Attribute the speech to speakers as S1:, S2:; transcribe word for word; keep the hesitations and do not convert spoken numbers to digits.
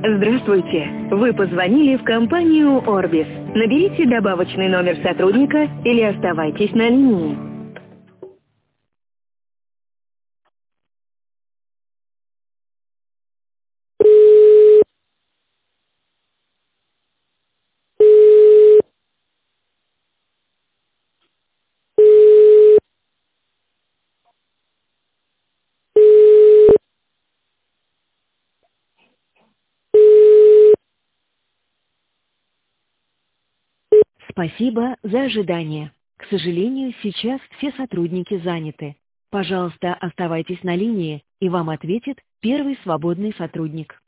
S1: Здравствуйте. Вы позвонили в компанию Orbis. Наберите добавочный номер сотрудника или оставайтесь на линии. Спасибо за ожидание. К сожалению, сейчас все сотрудники заняты. Пожалуйста, оставайтесь на линии, и вам ответит первый свободный сотрудник.